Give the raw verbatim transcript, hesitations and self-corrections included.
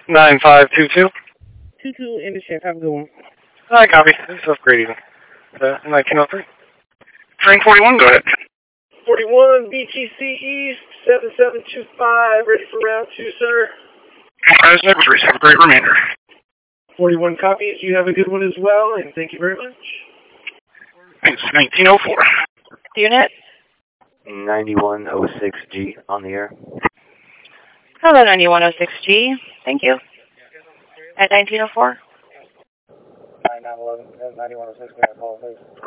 nine five two two. two two in the shift. Have a good one. I copy. This is upgrade even. Uh, nineteen oh three. Train forty-one, go ahead. forty-one, B T C East, seven seven two five, ready for round two, sir. As never, have a great remainder. forty-one copies. You have a good one as well, and thank you very much. Thanks, nineteen oh four. Unit? ninety-one oh six G on the air. Hello, ninety-one oh six G. Thank you. At nineteen oh four? nine eleven, ninety-one oh six, can I call, please?